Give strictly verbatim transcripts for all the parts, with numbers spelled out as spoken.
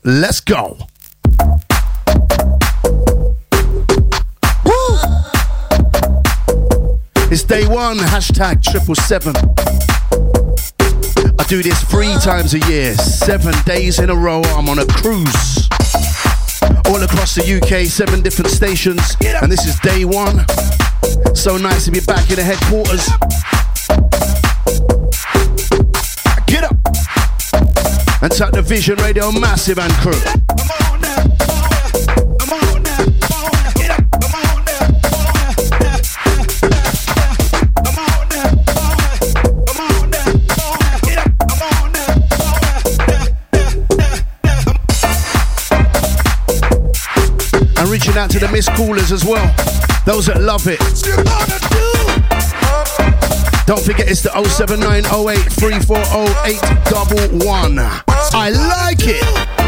Let's go. Woo! It's day one, hashtag triple seven. I do this three times a year, seven days in a row. I'm on a cruise all across the U K, seven different stations, and this is day one. So nice to be back in the headquarters. Get up and tap the Vision Radio Massive and crew. And reaching out to the missed callers as well, those that love it. Don't forget it's the oh seven nine oh eight three four oh eight one one. I like it.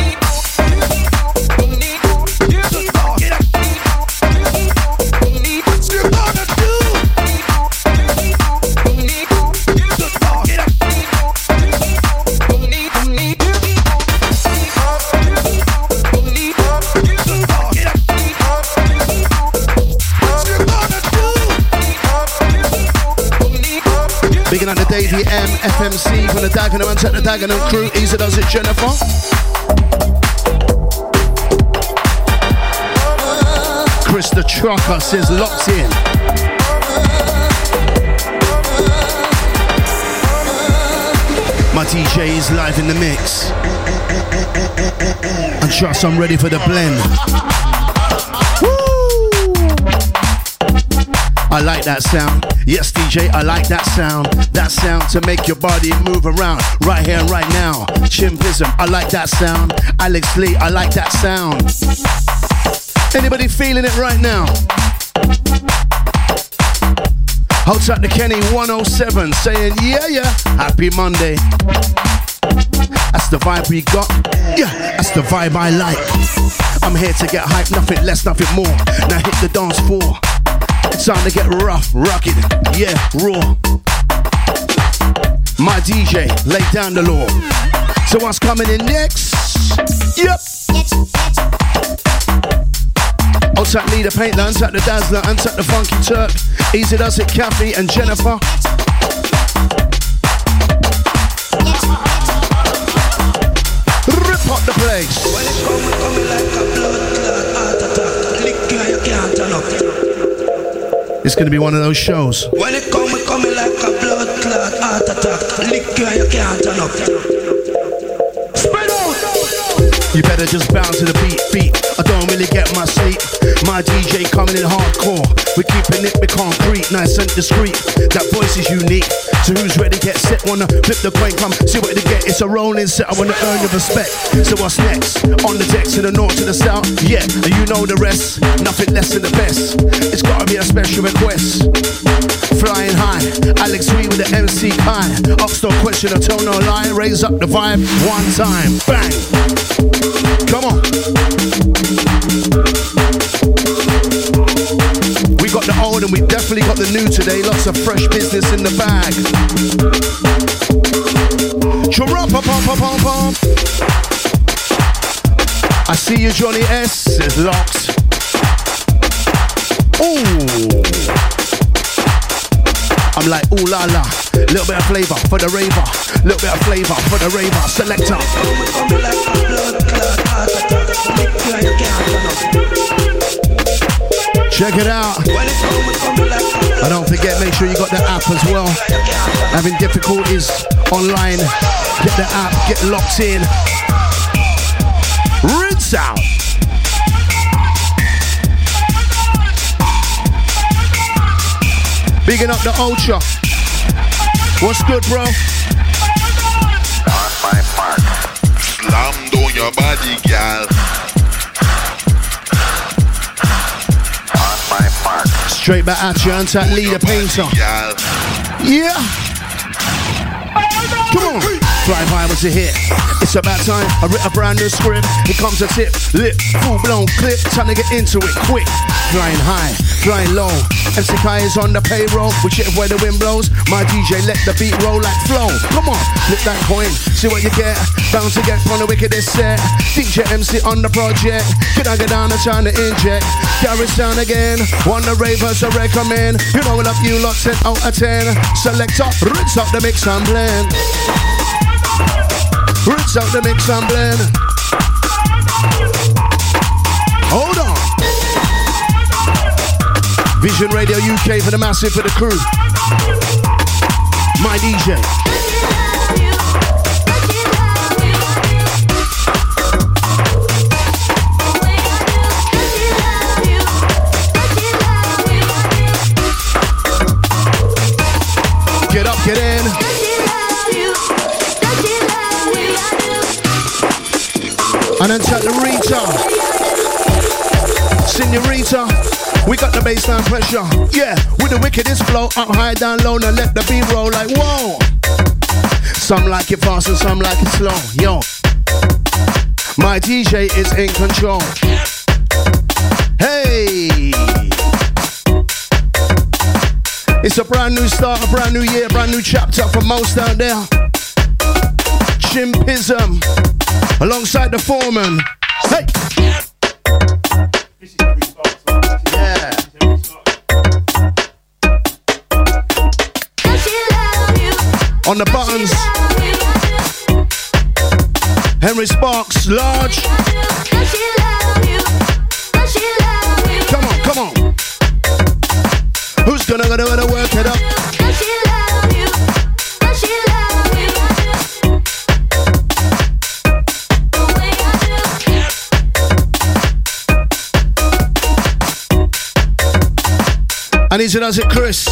Bigging up the Davey M, F M C from the Dagenham and the Dagenham crew. Easy does it, Jennifer. Chris the Trucker says locked in. My D J is live in the mix. And trust I'm ready for the blend. I like that sound. Yes, D J, I like that sound. That sound to make your body move around. Right here and right now. Chimpism, I like that sound. Alex Lee, I like that sound. Anybody feeling it right now? Hold tight to Kenny one oh seven saying, yeah, yeah, happy Monday. That's the vibe we got. Yeah, that's the vibe I like. I'm here to get hyped, nothing less, nothing more. Now hit the dance floor. It's time to get rough, rugged, yeah, raw. My D J, lay down the law. So what's coming in next? Yep. Outside Leader Paintler, unsat the Dazzler, unsat the Funky Turk. Easy does it, Kathy and Jennifer. Rip up the place. When it come, it come like a blood clot, heart attack. Lick you can't turn up. It's gonna be one of those shows. When it come, it come like a blood clot, heart attack. Lick you, you can't turn up. Spread out. You better just bounce to the beat, beat. I don't really get my sleep. My D J coming in hardcore. We're keeping it, we concrete, nice and discreet. That voice is unique. So who's ready? Get set, wanna flip the coin, come see what they get. It's a rolling set, I wanna earn your respect. So what's next? On the decks, to the north, to the south. Yeah, and you know the rest. Nothing less than the best. It's gotta be a special request. Flying high, Alex Wee with the M C Kai. Upstart question, I tell no lie. Raise up the vibe one time. Bang! Come on. We got the old and we definitely got the new today. Lots of fresh business in the bag. I see you, Johnny S. is locked. Ooh. I'm like, ooh la la. Little bit of flavor for the raver. Little bit of flavor for the raver. Selector. Check it out. And don't forget, make sure you got the app as well. Having difficulties online, get the app, get locked in. Rinse out. Bigging up the Ultra. What's good, bro? On my mark. Slam down your body, girl. On my mark. Straight back at you, Untapped Leader Painter. Yeah. Come on. Fly high was a hit. It's about time I writ a brand new script. Here comes a tip, lip, full blown clip. Time to get into it quick. Flying high, flying low. M C Kai is on the payroll. We shit where the wind blows. My D J let the beat roll like flow. Come on, flip that coin, see what you get. Bound to get from the wickedest set. D J M C on the project. Get on, get down and trying to inject. Carry sound again. One the ravers I recommend. You know I love you lot ten out of ten. Select up, rinse up the mix and blend. Rinse out the mix and blend. Hold on. Vision Radio U K for the massive, for the crew. My D J. Get up, get in. And then check the Rita. Senorita, we got the baseline pressure. Yeah, with the wickedest flow. Up high, down low, now let the beat roll like whoa. Some like it fast and some like it slow. Yo, my D J is in control. Hey, it's a brand new start, a brand new year, brand new chapter for most out there. Chimpism alongside the foreman. Hey! Yeah. On the buttons, Henry Sparks, large. Come on, come on. Who's gonna, gonna, gonna work it up? I need to know it, Chris.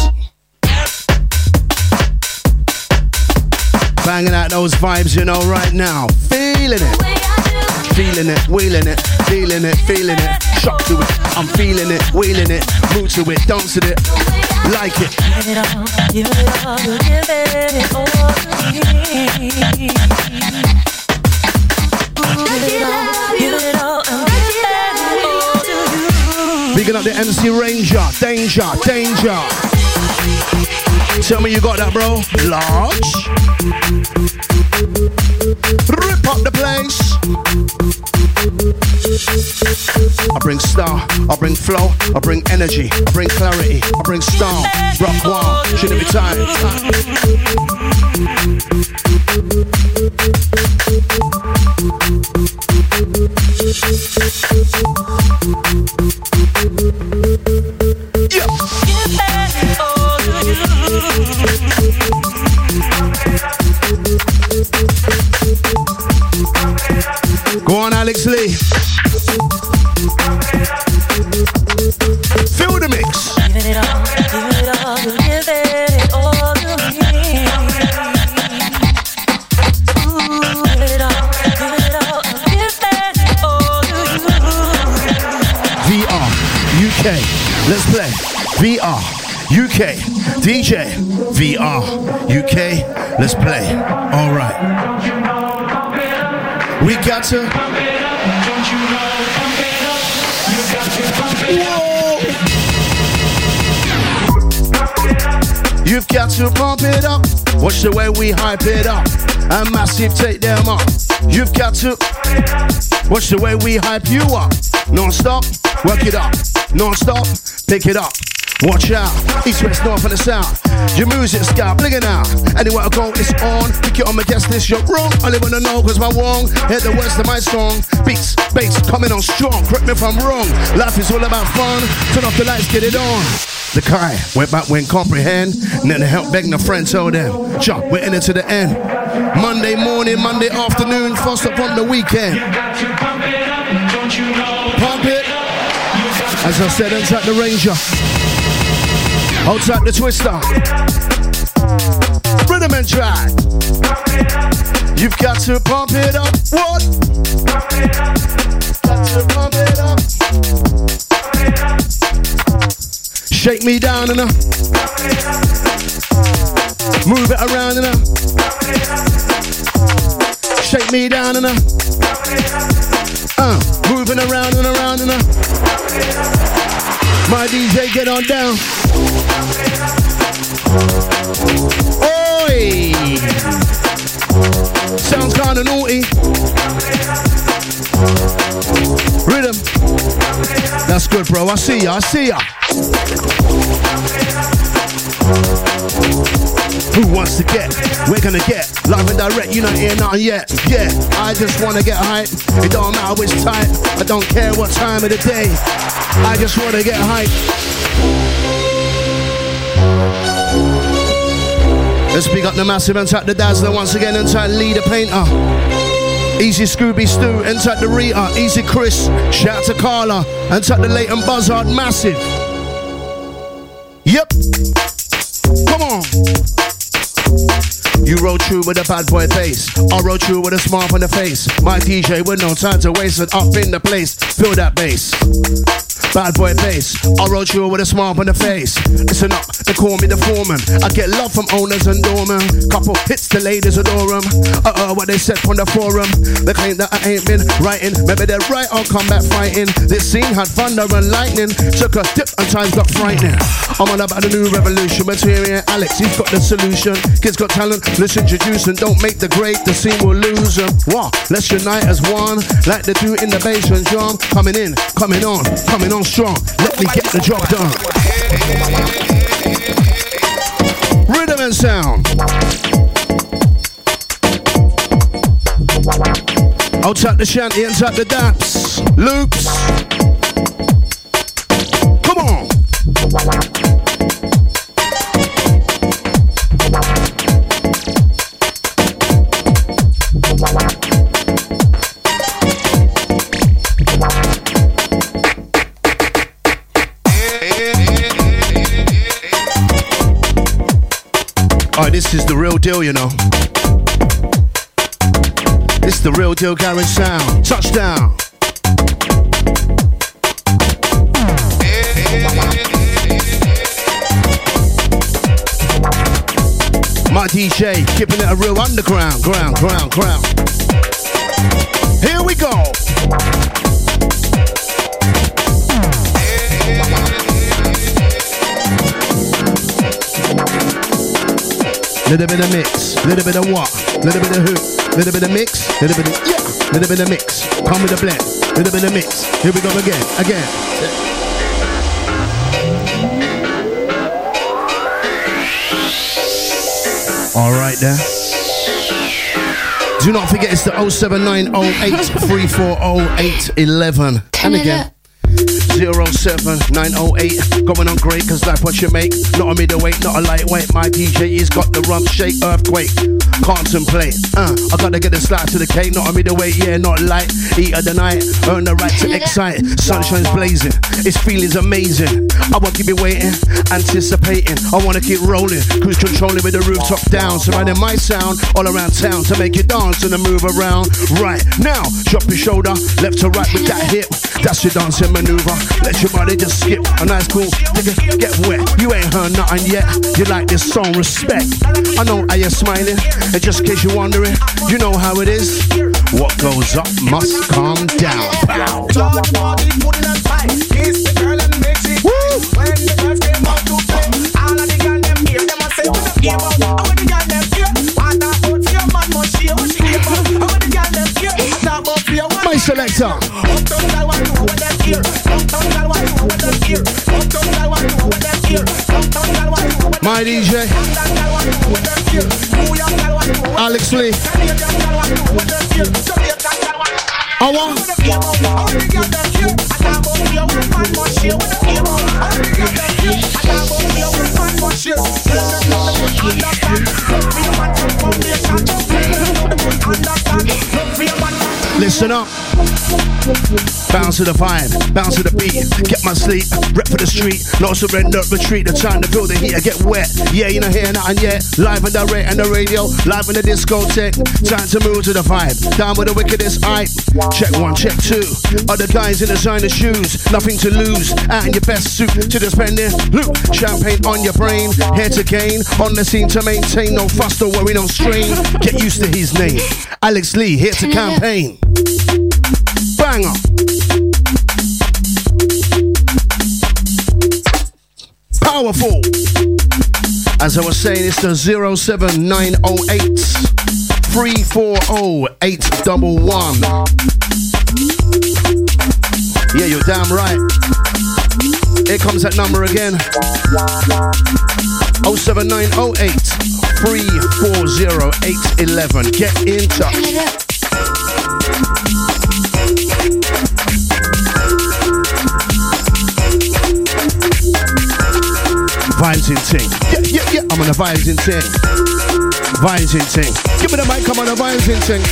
Banging out those vibes, you know, right now. Feeling it. Feeling it, wheeling it, feeling it, feeling it. Shock to it, I'm feeling it, wheeling it. Move to it, dance to it, like it. Give it all, give it all, give it all to me. Give it all, give it all, and give it all to you. Bigging up the M C Ranger, danger, danger. Tell me you got that, bro. Large. Rip up the place. I bring star, I bring flow, I bring energy, I bring clarity, I bring style. Rock wow, shouldn't be tired. Yeah. Go on, Alex Lee. Feel the mix. Give it all, give it all, give it all to me. Ooh, give it all, give it all, give it all to you. V R, U K, let's play. V R, U K, D J. V R, U K, let's play. All right. We got to. Whoa. You've got to pump it up. Watch the way we hype it up. And massive take them up. You've got to watch the way we hype you up. Non-stop, work it up. Non-stop, pick it up. Watch out, east, west, north, and the south. Your music's got blinging out. Anywhere I go, it's on. Pick it on my guest list, you're wrong. I live on the know, cause my wrong. Hear the words of my song. Beats, bass, coming on strong. Correct me if I'm wrong. Life is all about fun. Turn off the lights, get it on. The Kai went back when comprehend. And then the help begging a friend, told them. Jump, we're in it to the end. Monday morning, Monday afternoon, fast up on the weekend. Pump it. As I said, inside the Ranger. Outside the Twister. Rhythm and track. You've got to pump it up. What? Got to pump it up. Shake me down and up. Move it around and up. shake me down and uh, uh, moving around and around and uh. My D J, get on down. Oi! Sounds kinda naughty. Rhythm. That's good, bro. I see ya. I see ya. Who wants to get? We're gonna get live and direct. You not hear nothing yet. Yeah, I just wanna get hype. It don't matter which type. I don't care what time of the day. I just wanna get hype. Let's pick up the massive and tap the dazzler once again and tap leader painter. Easy Scooby Stew and tap the Rita. Easy Chris. Shout to Carla and tap the Leighton Buzzard massive. Yep. Come on. You roll true with a bad boy face. I roll true with a smile on the face. My D J with no time to waste it up in the place. Feel that bass. Bad boy bass. I roll true with a smile on the face. Listen up, they call me the foreman. I get love from owners and doormen. Couple hits, the ladies adore them. Uh-uh, what they said on the forum. They claim that I ain't been writing. Maybe they're right, I'll come back fighting. This scene had thunder and lightning. Took a dip and times got frightening. I'm on about the new revolution. Material Alex, he's got the solution. Kids got talent, let's introduce them. Don't make the great, the scene will lose them. What? Let's unite as one. Like they do in the basement drum. Coming in, coming on, coming on strong. Let me get the job done. Rhythm and sound. I'll tap the shanty and tap the daps. Loops. Come on. Alright, this is the real deal, you know. This is the real deal garage sound. Touchdown. My D J keeping it a real underground, ground, ground, ground. Here we go. Little bit of mix, little bit of what? Little bit of who? Little bit of mix, little bit of yeah, little bit of mix. Come with a blend, little bit of mix. Here we go again, again. All right there. Do not forget it's the oh seven nine oh eight three four oh eight one one. And again. zero seven nine oh eight. Going on great, cause that's what you make. Not a middleweight, not a lightweight. My D J has got the rump shake, earthquake. Contemplate, uh, I gotta get a slice to the cake. Not a middleweight, yeah, not light. Eat of the night, earn the right to excite. Sunshine's blazing, it's feeling's amazing. I won't keep it waiting, anticipating. I wanna keep rolling, cruise controlling with the rooftop down. Surrounding my sound all around town to make you dance and move around. Right now, drop your shoulder, left to right with that hip. That's your dancing maneuver. Let your body just skip. A nice cool nigga, get wet. You ain't heard nothing yet. You like this song, respect. I know how you're smiling. And just in case you're wondering, you know how it is. What goes up must come down. My selector. My D J Alex Lee. I want listen up. Bounce to the vibe, bounce to the beat. Get my sleep, rep for the street. No surrender, retreat. The time to feel the heat, I get wet. Yeah, you know, hear nothing yet. Live and direct on the radio, live in the discotheque. Time to move to the vibe. Down with the wickedest hype. Check one, check two. Other guys in designer shoes, nothing to lose. Out in your best suit to the spending. Look, champagne on your brain. Here to gain, on the scene to maintain. No fuss, don't worry, no strain. Get used to his name. Alex Lee, here to campaign. Banger. Powerful. As I was saying, it's the zero seven nine oh eight three four oh eight one one. Yeah, you're damn right. Here comes that number again. oh seven nine oh eight three four oh eight one one. Get in touch. Vibes in ting. Yeah, yeah, yeah. I'm on the vibes in ting. Vibes in ting. Give me the mic, come on the vibes in ting.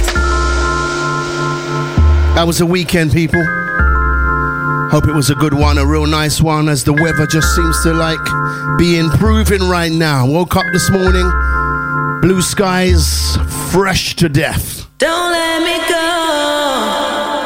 That was a weekend, people. Hope it was a good one, a real nice one, as the weather just seems to like be improving right now. Woke up this morning, blue skies, fresh to death. Don't let me go.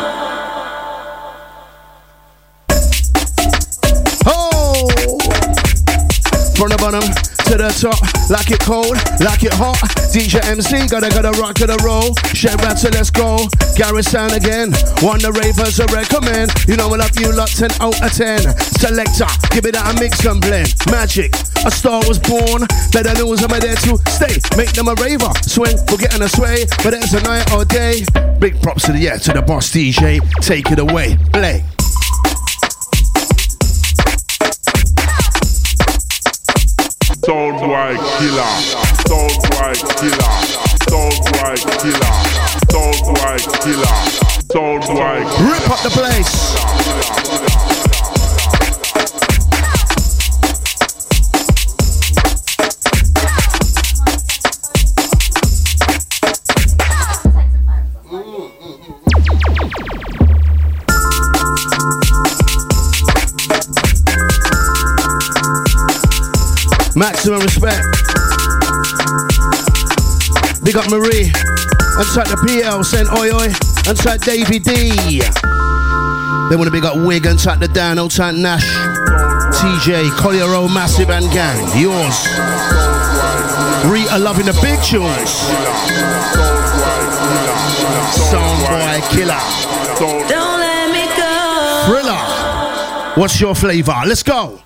From the bottom to the top, like it cold, like it hot. D J M C, gotta gotta rock to the roll. Shed Rattle, let's go. Gary Sound again. One the ravers I recommend. You know I love you lot, ten out of ten. Selector, give it that a mix and blend. Magic, a star was born. Better news, am I there to stay? Make them a raver, swing, forgetting a sway. But it's a night or day. Big props to the yeah, to the boss D J. Take it away, play. Soundboy killer, Soundboy killer, Soundboy killer, Soundboy killer, Soundboy killer. Rip up the place. Maximum respect. Big up Marie. Inside the P L, send oi oi. Inside Davey D. They want to big up Wig. Inside the Dan, outside Nash. T J, Collier Road, Massive and Gang. Yours. Rita loving the big tunes. Soundboy killer. Don't let me go. Thriller. What's your flavor? Let's go.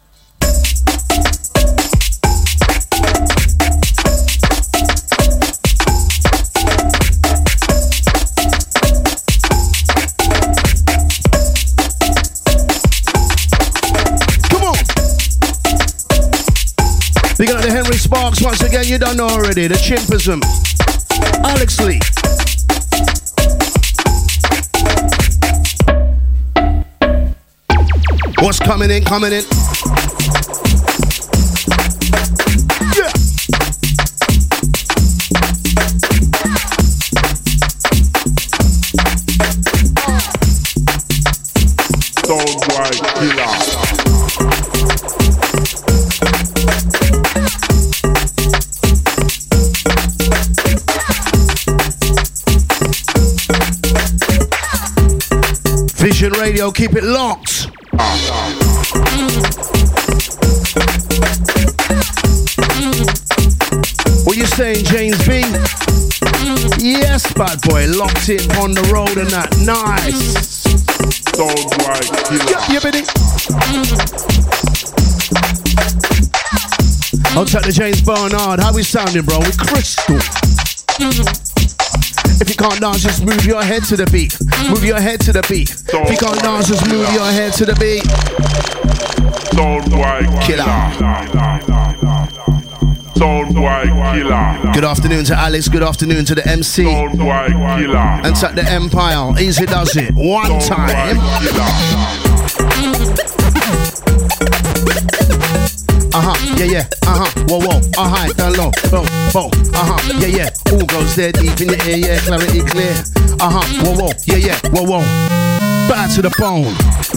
We got the Henry Sparks once again, you don't know already. The Chimpism. Alex Lee. What's coming in, coming in? Yeah. Soundboy killer. Vision Radio, keep it locked. What you saying, James B? Yes, bad boy, locked in on the road and that. Nice. Soundboy killer. Yep, yep, it. I'll take the James Barnard. How we sounding, bro? With Crystal. If you can't dance, just move your head to the beat. Move your head to the beat. If you can't dance, just move your head to the beat. Soundboy Killer. Soundboy killer. Good afternoon to Alex. Good afternoon to the M C. Soundboy killer. And to the Empire. Easy does it. One time. Uh uh-huh, yeah, yeah, uh-huh, whoa, whoa, uh high, down low, low, low, uh-huh, yeah, yeah, all goes there deep in your ear, yeah, clarity clear, uh-huh, whoa, whoa, yeah, yeah, whoa, whoa, bad to the bone.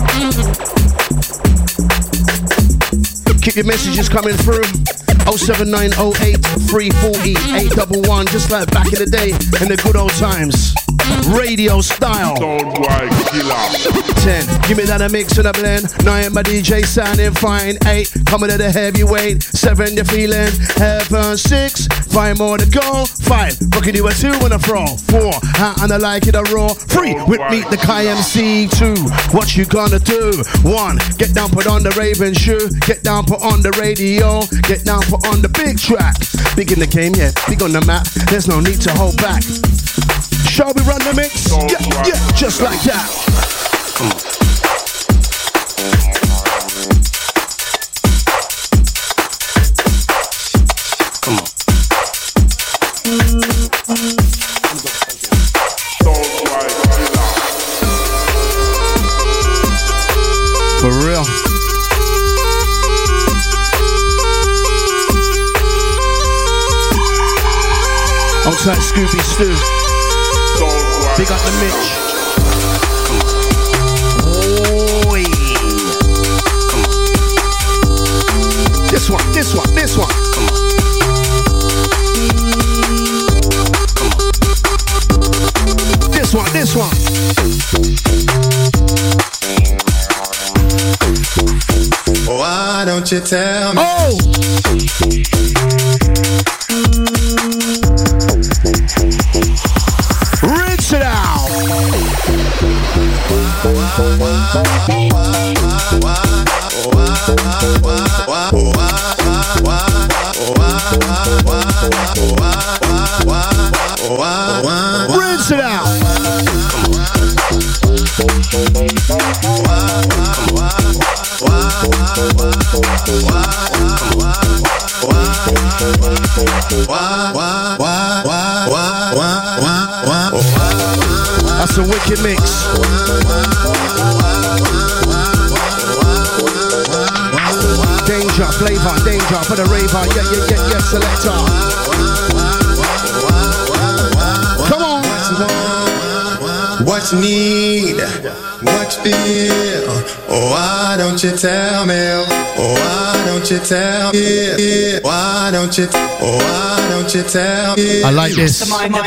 Keep your messages coming through. oh seven nine oh eight, three four oh, eight one one, just like back in the day, in the good old times. Radio style. Soundboy Killer. ten, give me that a mix and a blend. nine, my D J sounding fine. eight, coming at a heavyweight. seven, you're feeling heaven. six, five more to go. five, rocking you a two and a throw. four, hot and I like it a raw. three, with me the K M C. two, what you gonna do? one, get down, put on the Raven shoe. Get down, put on the radio. Get down, put on the big track. Big in the game, yeah, big on the map. There's no need to hold back. Shall we run the mix? Oh, Yeah, right. yeah, just like that. Come on. Come on. Soundboy Killer. For real. Outside Scooby Stew. Soundboy. Big up the Mitch. Oi. This one, this one, this one. This one, this one. Why don't you tell me? Oh! Rinse it out! Rinse it out! That's a wicked mix. Danger, flavor, danger for the raver. Yeah, yeah, yeah, yeah, selector. Come on. What you need? What you feel? Oh, why don't you tell me? Oh, why don't you tell me? Why don't you? Oh, why don't you tell me? I like this.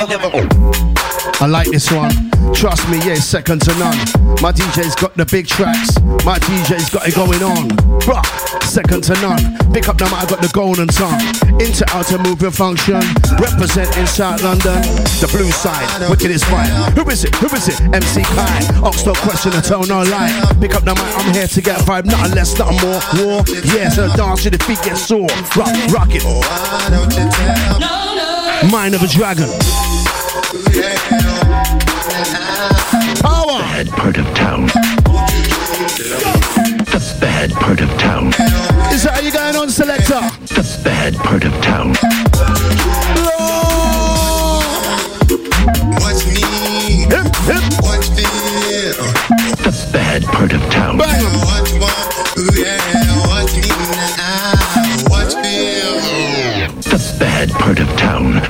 I like this one. Trust me, yeah, second to none. My D J's got the big tracks. My D J's got it going on. Bruh, second to none. Pick up the mic, I got the golden tongue. Into outer moving function. Representing South London. The blue side, wicked is fine. Who is it? Who is it? M C Kai. Ox no question, I tell no lie. Pick up the mic, I'm here to get vibe. Nothing less, nothing more. War, yeah, so dance to the feet get sore. Rock, rock it. Oh, why don't you tell me? Mind of a dragon. Power. Bad part of town. The bad part of town. Is that how you going on, selector? The bad part of town. What you need? Hip, hip. What you feel? The bad part of town. Bang. What you want? Ooh, yeah. What you need now? What you feel? The bad part of town.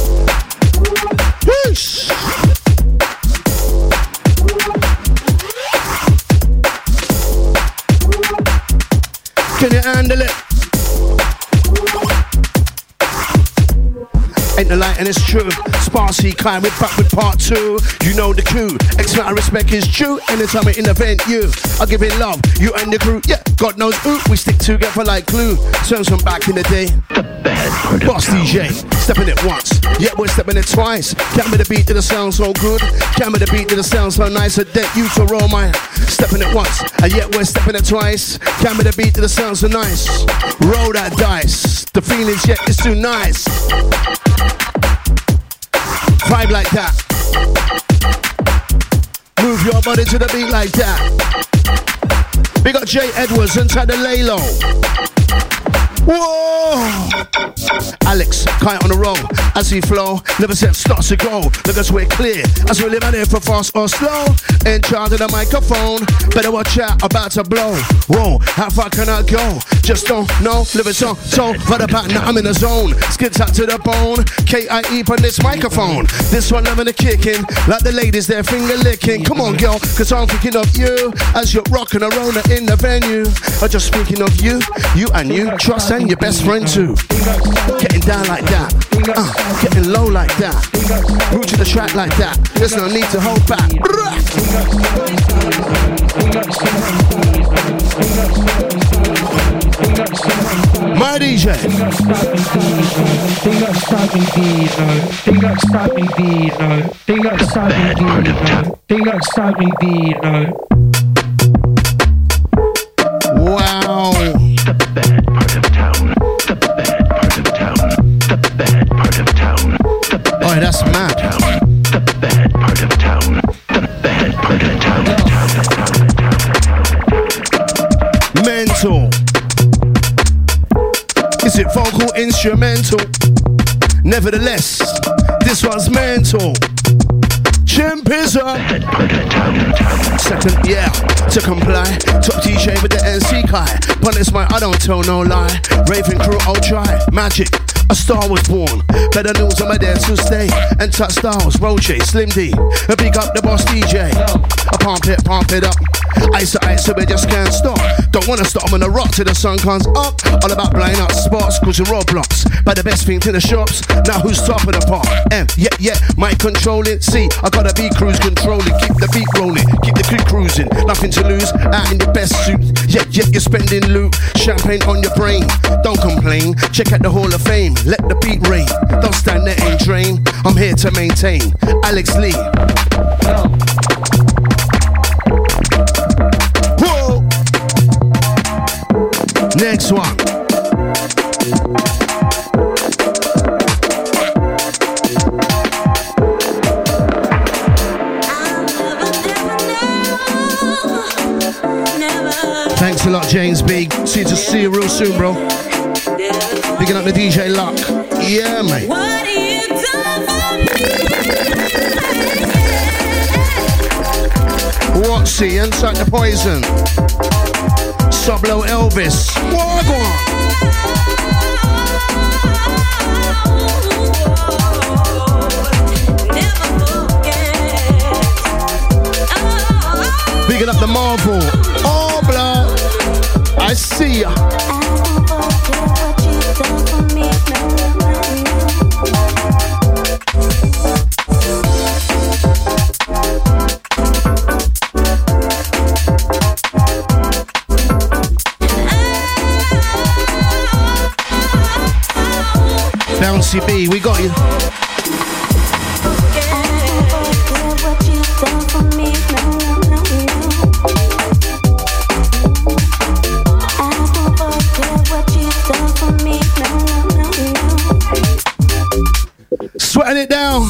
Whoosh. Can you handle it? Ain't the light and it's true. Sparsy kind, we're back with part two. You know the coup. X amount of respect is due. Anytime we intervent you, I'll give it love. You and the crew, yeah, God knows who. We stick together like glue. Turns from back in the day. The bad part of Boss town. D J, stepping it once. Yeah, we're stepping it twice. Can't be the beat to the sound so good. Can't be the beat to the sound so nice. A deck you to roll my. Stepping it once. And yet we're stepping it twice. Can't be the beat to the sound so nice. Roll that dice. The feelings yet is too nice. Vibe like that. Move your body to the beat like that. We got Jay Edwards inside the lay low. Whoa! Alex, kite on the roll as he flow. Never said starts to go. Look as we're clear as we live out here for fast or slow. In charge of the microphone. Better watch out, about to blow. Whoa, how far can I go? Just don't know. Living so, so for the pattern, I'm in the zone. Skids out to the bone. K I E on this microphone. This one loving the kicking. Like the ladies, they're finger licking. Come on, girl, cause I'm thinking of you as you're rocking around in the venue. I'm just thinking of you, you and you. Trust and your best friend too. Getting down like that, uh, getting low like that, root to the track like that. There's no need to hold back. My D J. Wow. The bad part of town. The bad part of town. The bad part of town. The bad Oh, that's mad. town. The bad part of town. The bad part of town. Mental. Is it vocal, instrumental? Nevertheless, this one's mental. Chimpizer. Bad part of town. town. Second, yeah, to comply. Top D J with the N C Kai. Punish my, I don't tell no lie. Raving crew, I'll try. Magic, a star was born. Better news, I'm there to stay. And touch styles, Roche, Slim D. A big up the boss D J. I pump it, pump it up. Ice to ice, so we just can't stop. Don't wanna stop, I'm gonna rock till the sun comes up. All about blind out spots, causing roadblocks. But the best thing to the shops, now who's top of the pop? M, yeah, yeah, might control it. See, I gotta be cruise controlling. Keep the beat rolling, keep the crew cruising. Nothing to lose, out in your best suit. Yeah, yeah, you're spending loot. Champagne on your brain, don't complain. Check out the Hall of Fame, let the beat rain. Don't stand there and drain. I'm here to maintain. Alex Lee. Whoa. Next one. Thanks a lot, James B. See you to see you real soon, bro. Picking up the D J Luck. Yeah, mate. What you done for me? What's he? Inside the Poison. Sublo Elvis. Wagwan. Picking up the Marvel. Oh, blood. I see ya. Bouncy B, we got you. Sweating it down.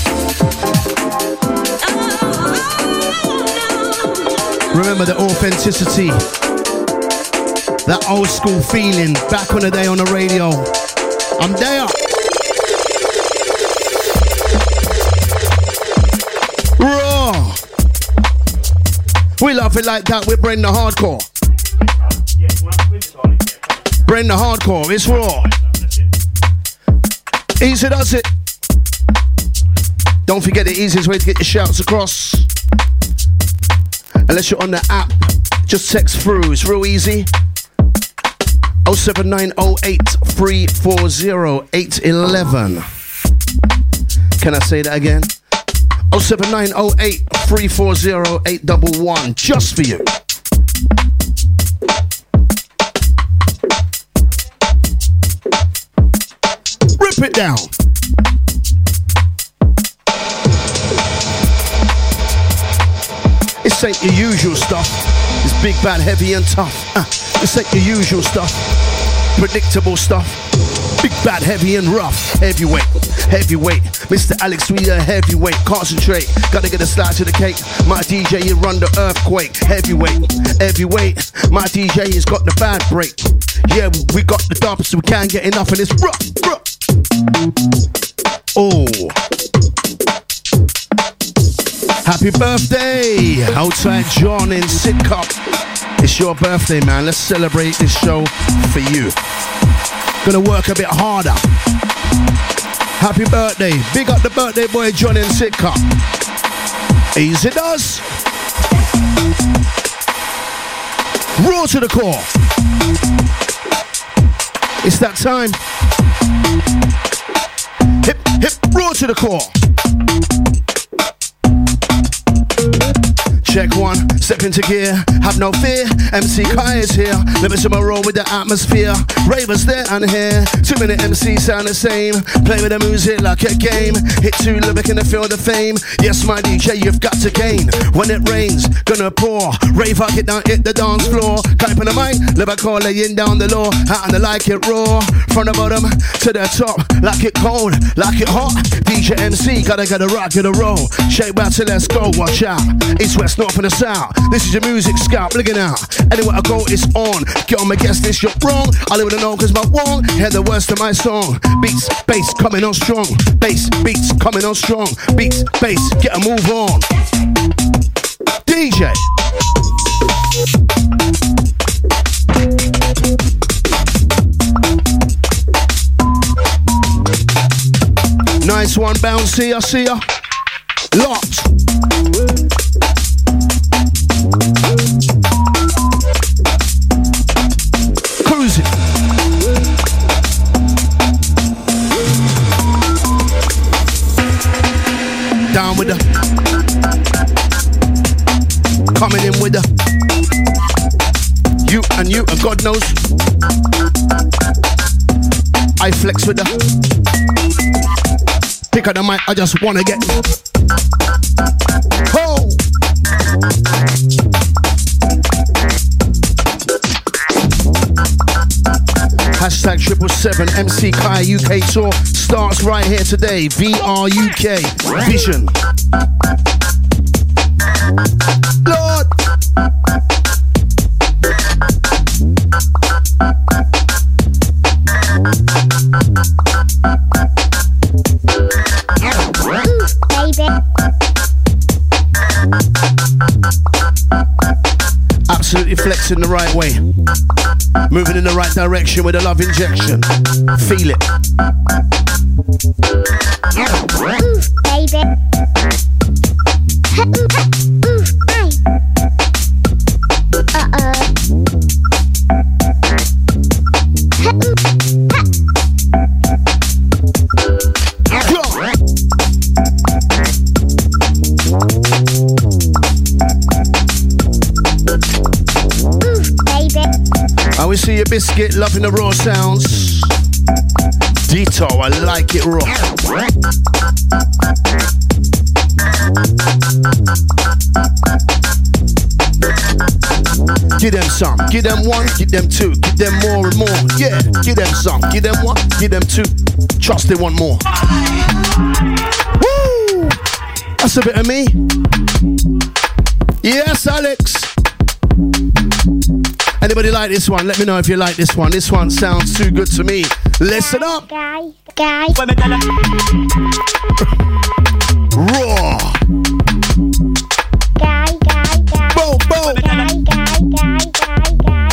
Remember the authenticity, that old school feeling back on the day on the radio. I'm there. Raw. We love it like that with Brenda Hardcore. Brenda Hardcore, it's raw. Easy does it. Don't forget the easiest way to get your shouts across. Unless you're on the app, just text through. It's real easy. oh seven nine oh eight, three four oh, eight one one. Can I say that again? oh seven nine oh eight, three four oh, eight one one. Just for you. Rip it down. This ain't your usual stuff. It's big, bad, heavy and tough. Uh, this ain't your usual stuff. Predictable stuff. Big bad, heavy and rough. Heavyweight, heavyweight. Mister Alex Reader, heavyweight. Concentrate, gotta get a slice of the cake. My D J, you run the earthquake. Heavyweight, heavyweight. My D J has got the bad break. Yeah, we got the dubs, so we can't get enough of this. Ruh, ruh. Oh. Happy birthday, outside John in Sidcup. It's your birthday, man. Let's celebrate this show for you. Gonna work a bit harder. Happy birthday. Big up the birthday boy, John in Sidcup. Easy does. Raw to the core. It's that time. Hip, hip, raw to the core. Check one, step into gear, have no fear. M C Kai is here, let me see my roll with the atmosphere. Ravers there and here, two minute M C sound the same. Play with the music like a game. Hit two lyric and feel the fame. Yes, my D J, you've got to gain. When it rains, gonna pour. Rave out, get down, hit the dance floor. Type on the mic, lyrical laying down the law. Out and the like it raw. From the bottom to the top, like it cold, like it hot. D J M C, gotta get a rock, get a roll. Shake back till let's go, watch out. East, west, north and the south. This is your music scout, looking out. Anywhere I go, it's on. Get on my guest list, you're wrong. I live with a know cause my wrong. Hear the words to my song. Beats, bass, coming on strong. Bass, beats, coming on strong. Beats, bass, get a move on. D J. Nice one, bouncy, I see ya. Locked. Cruising. Down with the. Coming in with the. You and you and God knows. I flex with the. Pick up the mic, I just wanna get. Oh! Hashtag triple seven M C Kai U K tour starts right here today. V R U K Vision. Lord. Absolutely flexing the right way. Moving in the right direction with a love injection. Feel it. I will see your biscuit, loving the raw sounds. Dito, I like it raw. Give them some, give them one, give them two, give them more and more. Yeah, give them some, give them one, give them two. Trust they want more. Woo! That's a bit of me. Yes, Alex. Anybody like this one? Let me know if you like this one. This one sounds too good to me. Listen up. Guy, guy. Raw. Guy, guy, guy. Boom, boom. Guy, guy, guy, guy,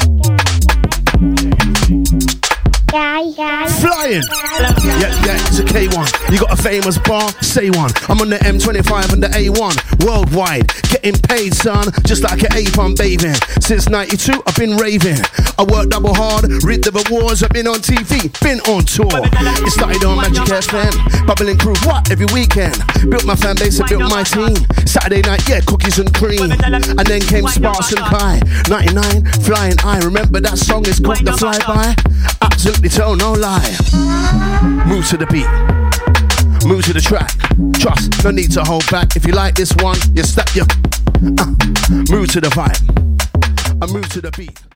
guy, guy, guy. Flying. Yeah, yeah, it's a K one. You got a famous bar? Say one. I'm on the M twenty-five and the A one. Worldwide. Getting paid, son. Just like an ape, I'm bathing. Since ninety-two, I've been raving. I work double hard. Read the awards. I've been on T V. Been on tour. It started on Magic F M. Bubbling crew. What? Every weekend. Built my fan base and built my team. Saturday night, yeah, cookies and cream. And then came Sparks and Kai. ninety-nine, Flying Eye. Remember that song is called The Flyby? Absolutely tell no lie. Move to the beat. Move to the track. Trust, no need to hold back. If you like this one, you step your. Uh, move to the vibe. I move to the beat.